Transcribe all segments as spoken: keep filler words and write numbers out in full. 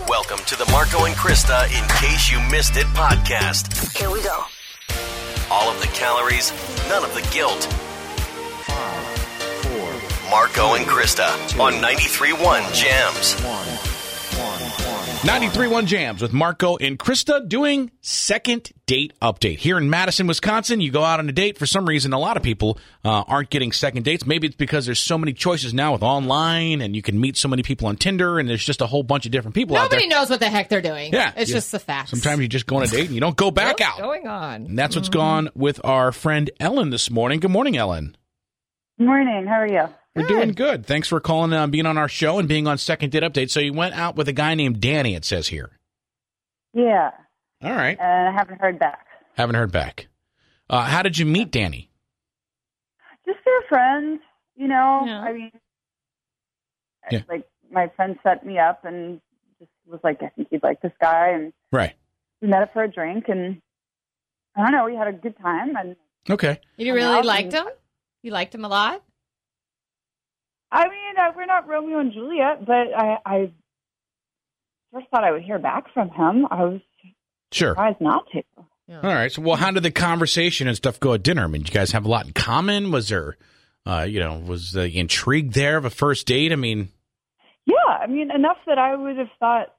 Welcome to the Marco and Krista In Case You Missed It podcast. Here we go. All of the calories, none of the guilt. Five, four, Marco and Krista on ninety-three point one Jams. ninety-three point one Jams with Marco and Krista doing second date update. Here in Madison, Wisconsin, you go out on a date. For some reason, a lot of people uh, aren't getting second dates. Maybe it's because there's so many choices now with online, and you can meet so many people on Tinder, and there's just a whole bunch of different people out there. Nobody knows what the heck they're doing. Yeah. It's yeah. just the facts. Sometimes you just go on a date and you don't go back What's out. going on? And that's what's Mm-hmm. gone with our friend Ellen this morning. Good morning, Ellen. Morning. How are you? We're doing good. Thanks for calling, uh, being on our show, and being on Second Date Update. So you went out with a guy named Danny, it says here. Yeah. All right. And I haven't heard back. Haven't heard back. Uh, how did you meet Danny? Just through friends, you know. Yeah. I mean, Yeah. like my friend set me up and just was like, I think you'd like this guy, and Right. we met up for a drink, and I don't know, we had a good time, and Okay. You I'm really out liked and- him? You liked him a lot? I mean, uh, we're not Romeo and Juliet, but I, I first thought I would hear back from him. I was Sure. surprised not to. All right. So, well, how did the conversation and stuff go at dinner? I mean, did you guys have a lot in common? Was there, uh, you know, was the intrigue there of a first date? I mean, Yeah, I mean, enough that I would have thought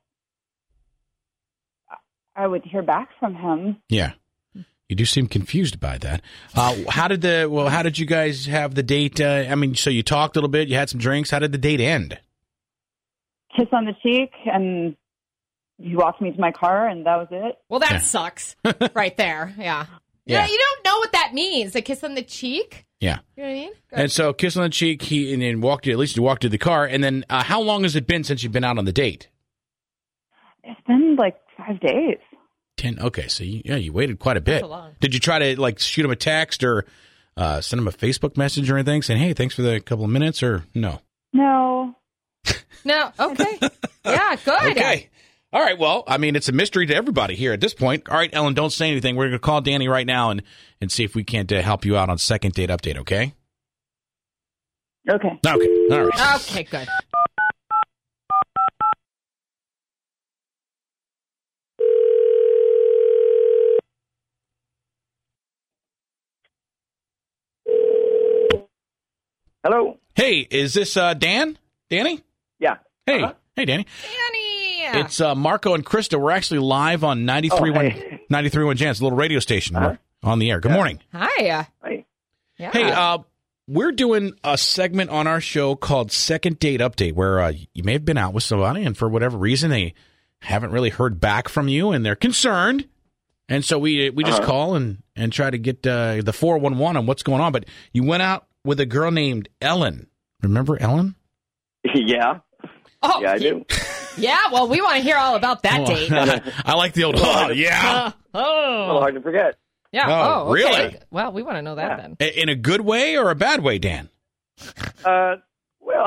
I would hear back from him. yeah. You do seem confused by that. Uh, how did the, well, how did you guys have the date? Uh, I mean, so you talked a little bit, you had some drinks. How did the date end? Kiss on the cheek, and he walked me to my car, and that was it. Well, that Yeah. sucks right there. Yeah. Yeah. Yeah. You don't know what that means. A kiss on the cheek? Yeah. You know what I mean? Good. And so kiss on the cheek, he, and then walked you, at least you walked to the car. And then uh, how long has it been since you've been out on the date? It's been like five days. Ten. Okay, so you, yeah, you waited quite a bit. That's a long. Did you try to like shoot him a text or uh, send him a Facebook message or anything, saying, "Hey, thanks for the couple of minutes"? Or no? No. No. Okay. Yeah, good. Okay. All right. Well, I mean, it's a mystery to everybody here at this point. All right, Ellen, don't say anything. We're going to call Danny right now and and see if we can't uh, help you out on second date update. Okay. Okay. Okay. All right. Okay, good. Hello. Hey, is this uh, Dan? Danny? Yeah. Hey. Uh-huh. Hey, Danny. Danny. It's uh, Marco and Krista. We're actually live on ninety-three point one Oh, hey. ninety-three point one Jams, a little radio station. Uh-huh. We're on the air. Good Yeah. morning. Hi. Hi. Yeah. Hey, uh, we're doing a segment on our show called Second Date Update, where uh, you may have been out with somebody, and for whatever reason, they haven't really heard back from you, and they're concerned. And so we we just Uh-huh. call and, and try to get uh, the four one one on what's going on. But you went out with a girl named Ellen. Remember Ellen? Yeah. oh, Yeah, I do. Yeah, well, we want to hear all about that Oh, date. I like the old, oh, yeah. Uh, A little oh. hard to forget. Yeah. Oh, Oh, okay. really? Well, we want to know that Yeah. then. In a good way or a bad way, Dan? Uh, well,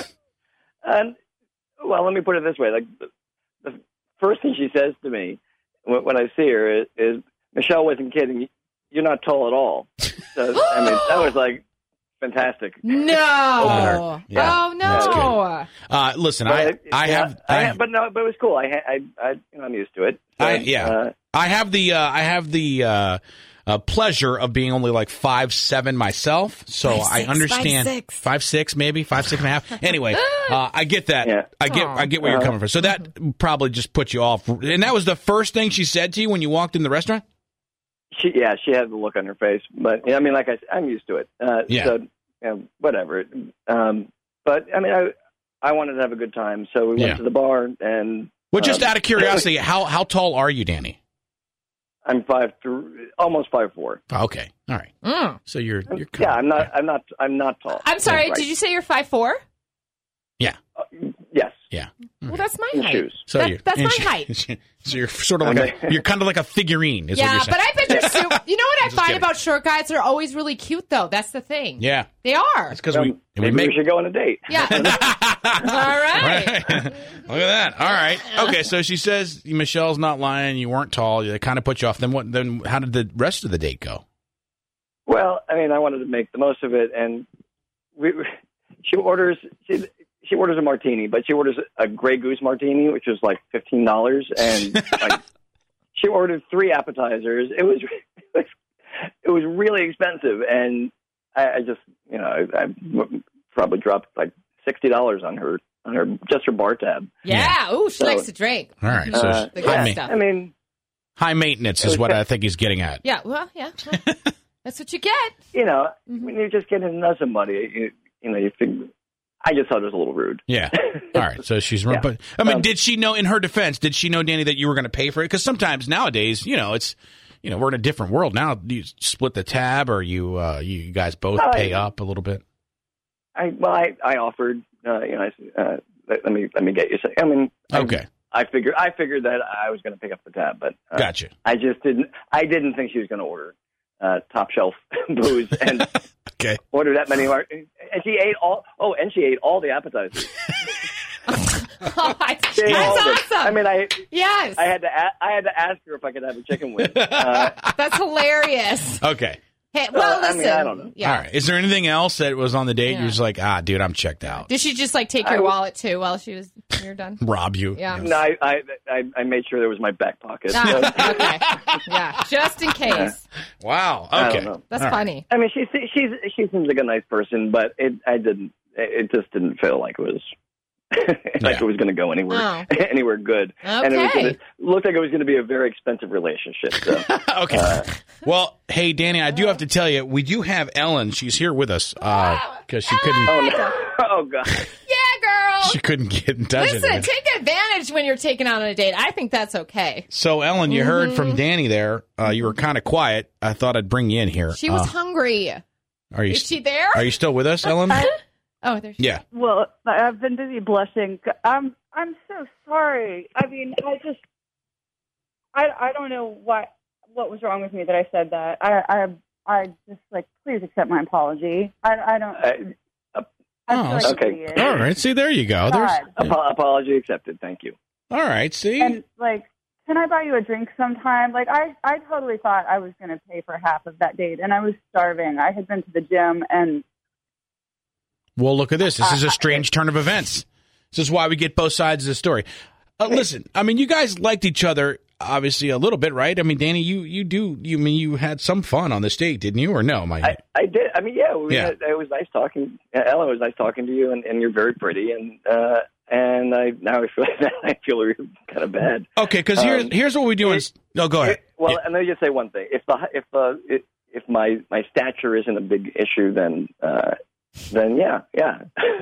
and well, let me put it this way: like the, the first thing she says to me when, when I see her is, is, "Michelle wasn't kidding. You're not tall at all." So I mean, that was like fantastic. No. Yeah. Oh, That's no. Uh, listen, But I it- I yeah, have I, I, but no, but it was cool. I I, I you know, I'm used to it. So, I- yeah. Uh, I have the uh, I have the uh, uh, pleasure of being only like five seven myself, so Five, I six, understand five, six. five six maybe five six and a half. Anyway, uh, I get that. Yeah. I get Aw. I get where you're Uh-huh. coming from. So that probably just put you off. And that was the first thing she said to you when you walked in the restaurant. she yeah, she had the look on her face, but I mean, like I said, I'm used to it. Uh, Yeah. So you know, whatever. Um, but I mean, I I wanted to have a good time, so we went Yeah. to the bar, and Well, just um, out of curiosity, how how tall are you, Danny? I'm five three, almost five four. Okay, all right. Mm. So you're you're Yeah, I'm not. I'm not. I'm not tall. I'm sorry, Right. did you say you're five four? Uh, yes. Yeah. Well, that's my In height. shoes. So That- you're, that's and my she- height. So you're sort of like a, you're kind of like a figurine. Is what Yeah, you're saying. but I bet you're super. You know what I Just find kidding. about short guys? They're always really cute, though. That's the thing. Yeah, They are. it's because Um, we we maybe make we should go on a date. Yeah. All right. Right. Look at that. All right. Okay. So she says Michelle's not lying. You weren't tall. They kind of put you off. Then what? Then how did the rest of the date go? Well, I mean, I wanted to make the most of it, and we. She orders. She she orders a martini, but she orders a Grey Goose martini, which is like fifteen dollars, and like, she ordered three appetizers. It was, it was it was really expensive, and I, I just you know I, I probably dropped like sixty dollars on her on her just her bar tab. Yeah. Yeah. Ooh, she So- likes to drink. All right. So Uh, The high, good ma- stuff. I mean, high maintenance is what I think he's getting at. Yeah. Well, yeah. Well, that's what you get. you know, Mm-hmm. when you're just getting to know somebody, you, you know, you think. I just thought it was a little rude. Yeah. All right. So she's. Yeah. But I mean, Um, did she know? In her defense, did she know, Danny, that you were going to pay for it? Because sometimes nowadays, you know, it's. You know, we're in a different world now. You split the tab, or you uh, you guys both Uh, pay up a little bit. I well, I, I offered, uh, you know, I, said, uh, let, let me let me get you. Some, I mean, I, Okay. I figured I figured that I was going to pick up the tab, but uh, Gotcha. I just didn't. I didn't think she was going to order uh, top shelf booze and Okay. order that many. Mar- and she ate all. Oh, and she ate all the appetizers. Oh, I- She ate all that's of it. awesome. I mean, I yes. I had to a- I had to ask her if I could have a chicken wing. Uh, That's hilarious. Okay. Hey, well, Uh, I listen. mean, I don't know. Yeah. All right. Is there anything else that was on the date? Yeah. You're just like, ah, dude, I'm checked out. Did she just like take I your w- wallet too while she was when you're done? Rob you. Yeah. no, I, I I I made sure there was my back pocket. Ah, okay. Yeah. Just in case. Wow. I Okay. don't know. That's All right. funny. I mean, she se- she's she seems like a nice person, but it I didn't. It just didn't feel like it was like Yeah. it was going to go anywhere Oh. anywhere good. And it was Okay. gonna, looked like it was going to be a very expensive relationship. So. Okay. Uh, well, hey, Danny, I do have to tell you, we do have Ellen. She's here with us because she couldn't. oh no! Oh god! Yeah, girl. She couldn't get in touch. Listen, with me. take advantage when you're taking out on a date. I think that's okay. So, Ellen, you heard from Mm-hmm. Danny there. Uh, you were kind of quiet. I thought I'd bring you in here. She was Uh, hungry. are you? Is she there? Are you still with us, Ellen? Oh, there she Yeah. Well, I've been busy blushing. I'm I'm so sorry. I mean, I just I I don't know what what was wrong with me that I said that. I I I just like please accept my apology. I I don't. I, I Oh, feel like okay. an idiot. All right. See, there you go. There's. God. apo- apology accepted. Thank you. All right. See. And like, can I buy you a drink sometime? Like, I I totally thought I was going to pay for half of that date, and I was starving. I had been to the gym, and Well, look at this. This is a strange turn of events. This is why we get both sides of the story. Uh, listen, I mean, you guys liked each other obviously a little bit, right? I mean, Danny, you you do. You I mean you had some fun on this date, didn't you? Or no? My I, I did. I mean, yeah, we Yeah. Had, it was nice talking. uh, Ellen, it was nice talking to you, and, and you're very pretty. And uh, and I now I feel I feel really kind of bad. okay, because here's Um, here's what we do. it- Is, no, go ahead. Well, Yeah. and let me just say one thing: if the if uh, if, if my my stature isn't a big issue, then uh, then yeah, yeah.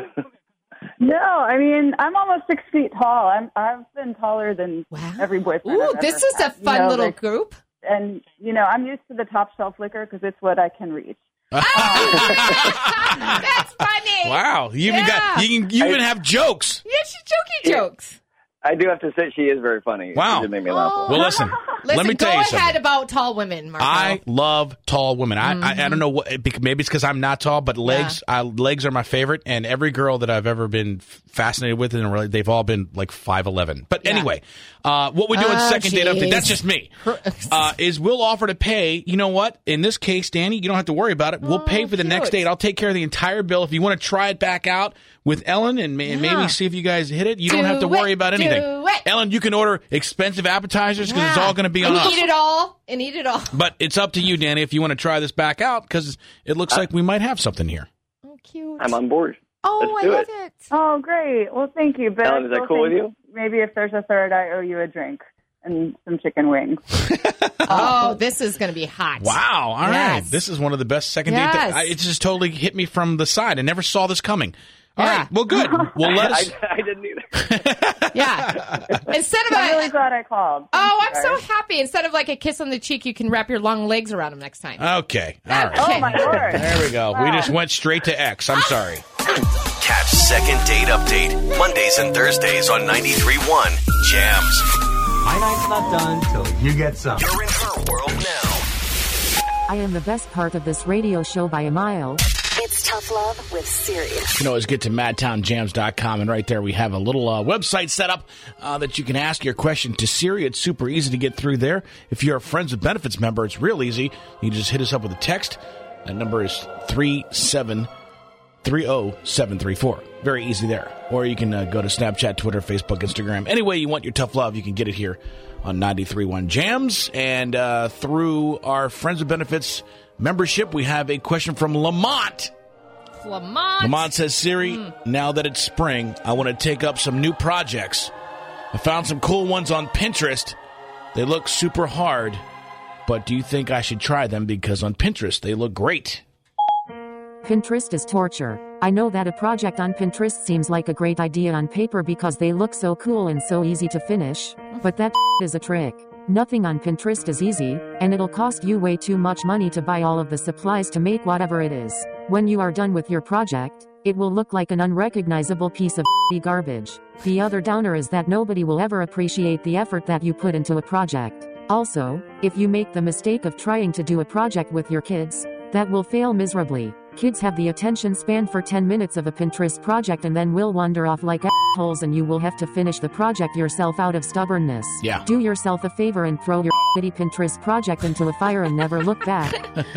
no, I mean, I'm almost six feet tall. I'm I've been taller than Wow. every boyfriend. Ooh, I've this ever is a had. You fun know, little like, group. and you know, I'm used to the top shelf liquor because it's what I can reach. That's funny. Wow, you even got Yeah. you can you even have jokes. Yeah, she's jokey Yeah. jokes. I do have to say she is very funny. Wow. She did make me laugh. a lot. Well, listen, Listen, let me go tell you ahead something. about tall women, Marco. I love tall women. I, I I don't know what bec- maybe it's because I'm not tall, but legs I, legs are my favorite. And every girl that I've ever been f- fascinated with, and really, they've all been like five eleven. But Yeah. anyway, uh, what we do in Oh, second date update, jeez. that's just me. Uh, is we'll offer to pay. You know what? In this case, Danny, you don't have to worry about it. We'll Oh, pay for the next cute. date. I'll take care of the entire bill. If you want to try it back out with Ellen and, ma- and Yeah. maybe see if you guys hit it, you don't Do have to worry it. about anything. Do it. Ellen, you can order expensive appetizers because it's Yeah. all going to be on and us. eat it all and eat it all. But it's up to you, Danny, if you want to try this back out, because it looks like we might have something here. Oh, cute. I'm on board. oh, Let's I do love it. it. Oh, great. Well, thank you. But Ellen, I is that still cool with think you? Maybe if there's a third, I owe you a drink and some chicken wings. Oh, this is going to be hot. Wow. All right. Yes. This is one of the best second Yes. date. Th- I, it just totally hit me from the side. I never saw this coming. All Yeah. right. Well, good. Well, let us. I, I didn't either. Yeah. Instead of I'm really a. glad I called. Oh, Thank I'm you, so guys. happy. Instead of like a kiss on the cheek, you can wrap your long legs around him next time. Okay. All right. Okay. Oh, my Lord. There we go. We Wow. just went straight to X. I'm sorry. Catch Second Date Update Mondays and Thursdays on ninety-three point one Jams. My night's not done till you get some. You're in her world now. I am the best part of this radio show by a mile. It's Tough Love with Sirius. You can always get to madtown jams dot com, and right there we have a little uh, website set up uh, that you can ask your question to Siri. It's super easy to get through there. If you're a Friends with Benefits member, it's real easy. You just hit us up with a text. That number is three seven three oh seven three four. Very easy there. Or you can uh, go to Snapchat, Twitter, Facebook, Instagram. Any way you want your tough love, you can get it here on ninety-three point one Jams. And uh, through our Friends with Benefits membership, we have a question from Lamont. Lamont. Lamont says, Siri, mm. now that it's spring, I want to take up some new projects. I found some cool ones on Pinterest. They look super hard, but do you think I should try them? Because on Pinterest, they look great. Pinterest is torture. I know that a project on Pinterest seems like a great idea on paper because they look so cool and so easy to finish, but that is a trick. Nothing on Pinterest is easy, and it'll cost you way too much money to buy all of the supplies to make whatever it is. When you are done with your project, it will look like an unrecognizable piece of garbage. The other downer is that nobody will ever appreciate the effort that you put into a project. Also, if you make the mistake of trying to do a project with your kids, that will fail miserably. Kids have the attention span for ten minutes of a Pinterest project and then will wander off like assholes, and you will have to finish the project yourself out of stubbornness. Yeah. Do yourself a favor and throw your shitty Pinterest project into a fire and never look back.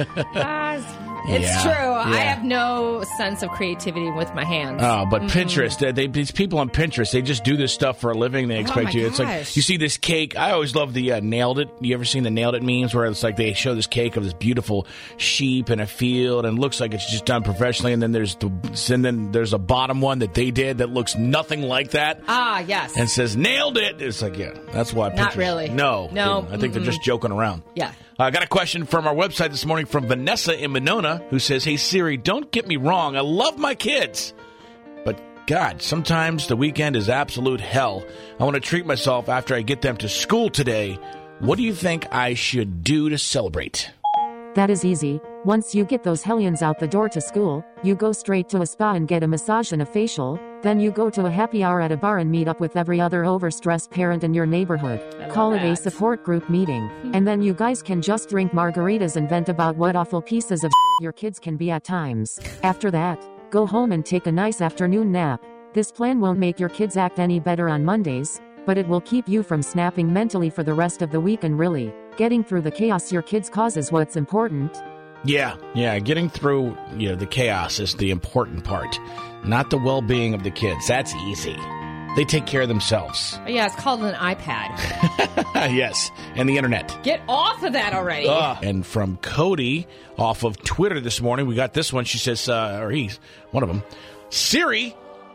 uh, it's yeah. true. Yeah. I have no sense of creativity with my hands. Oh, but mm-hmm. Pinterest, they, they, these people on Pinterest, they just do this stuff for a living. They expect oh you. It's gosh. like, you see this cake. I always love the uh, Nailed It. You ever seen the Nailed It memes where it's like they show this cake of this beautiful sheep in a field and it looks like it's just done professionally, and then there's the and then there's a bottom one that they did that looks nothing like that. Ah, yes. And says nailed it. It's like, yeah, that's why. Not Pinterest, really. No, no. I think mm-mm. they're just joking around. Yeah. I uh, got a question from our website this morning from Vanessa in Monona, who says, "Hey Siri, don't get me wrong. I love my kids, but God, sometimes the weekend is absolute hell. I want to treat myself after I get them to school today. What do you think I should do to celebrate?" That is easy. Once you get those hellions out the door to school, you go straight to a spa and get a massage and a facial. Then you go to a happy hour at a bar and meet up with every other overstressed parent in your neighborhood. Call it a support group meeting. And then you guys can just drink margaritas and vent about what awful pieces of your kids can be at times. After that, go home and take a nice afternoon nap. This plan won't make your kids act any better on Mondays, but it will keep you from snapping mentally for the rest of the week, and really, getting through the chaos your kids cause is what's important. Yeah, yeah, getting through you know, the chaos is the important part, not the well-being of the kids. That's easy. They take care of themselves. Yeah, it's called an iPad. Yes, and the internet. Get off of that already. Uh, and from Cody off of Twitter this morning, we got this one. She says, uh, or he's one of them, Siri,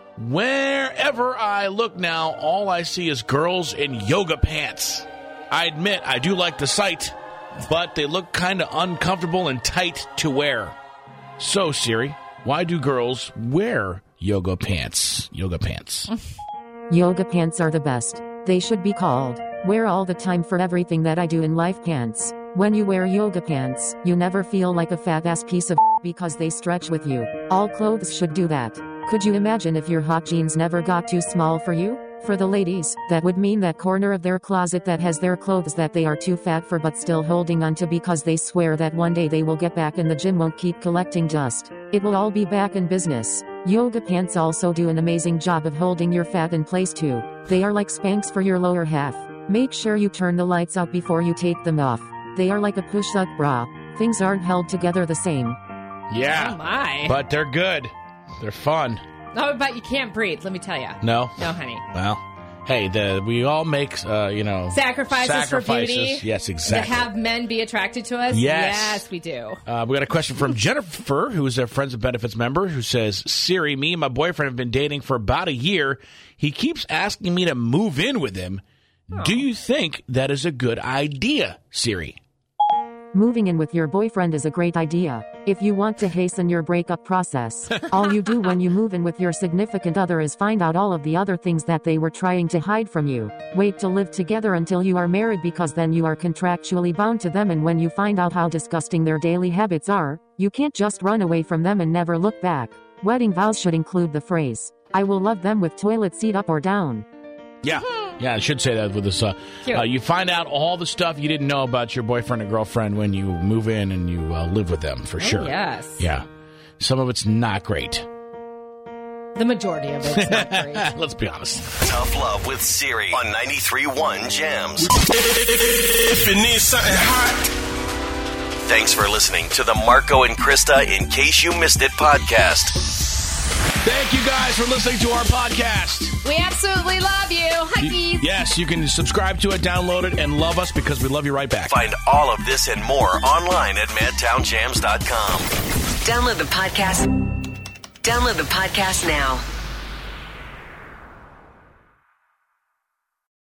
wherever I look now, all I see is girls in yoga pants. I admit I do like the sight, but they look kind of uncomfortable and tight to wear. So, Siri, why do girls wear yoga pants? Yoga pants. Yoga pants are the best. They should be called wear all the time for everything that I do in life pants. When you wear yoga pants, you never feel like a fat ass piece of because they stretch with you. All clothes should do that. Could you imagine if your hot jeans never got too small for you? For the ladies, that would mean that corner of their closet that has their clothes that they are too fat for but still holding onto because they swear that one day they will get back and the gym won't keep collecting dust. It will all be back in business. Yoga pants also do an amazing job of holding your fat in place too. They are like Spanx for your lower half. Make sure you turn the lights out before you take them off. They are like a push-up bra. Things aren't held together the same. Yeah, oh my. But they're good. They're fun. No, but you can't breathe, let me tell you. No? No, honey. Well, hey, the we all make, uh, you know... Sacrifices, sacrifices for beauty. Yes, exactly. To have men be attracted to us? Yes. Yes, we do. Uh, we got a question from Jennifer, who is a Friends of Benefits member, who says, Siri, me and my boyfriend have been dating for about a year. He keeps asking me to move in with him. Oh. Do you think that is a good idea, Siri? Moving in with your boyfriend is a great idea. If you want to hasten your breakup process, all you do when you move in with your significant other is find out all of the other things that they were trying to hide from you. Wait to live together until you are married because then you are contractually bound to them, and when you find out how disgusting their daily habits are, you can't just run away from them and never look back. Wedding vows should include the phrase, I will love them with toilet seat up or down. Yeah. Yeah, I should say that with this. Uh, uh, you find out all the stuff you didn't know about your boyfriend or girlfriend when you move in and you uh, live with them, for oh, sure. Yes. Yeah. Some of it's not great. The majority of it's not great. Let's be honest. Tough Love with Siri on ninety-three point one Jams. If you need something hot. Thanks for listening to the Marco and Krista In Case You Missed It podcast. Thank you guys for listening to our podcast. We absolutely love you. Huggies. Yes, you can subscribe to it, download it, and love us because we love you right back. Find all of this and more online at madtown jams dot com. Download the podcast. Download the podcast now.